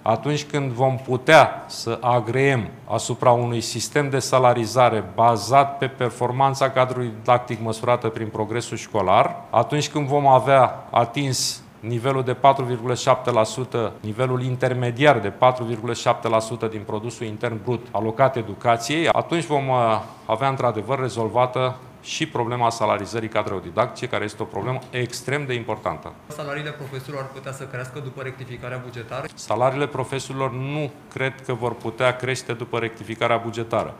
atunci când vom putea să agreem asupra unui sistem de salarizare bazat pe performanța cadrului didactic măsurată prin progresul școlar, atunci când vom avea atins nivelul de 4,7%, nivelul intermediar de 4,7% din produsul intern brut alocat educației, atunci vom avea într-adevăr rezolvată și problema salarizării cadrelor didactice, care este o problemă extrem de importantă. Salariile profesorilor ar putea să crească după rectificarea bugetară? Salariile profesorilor nu cred că vor putea crește după rectificarea bugetară.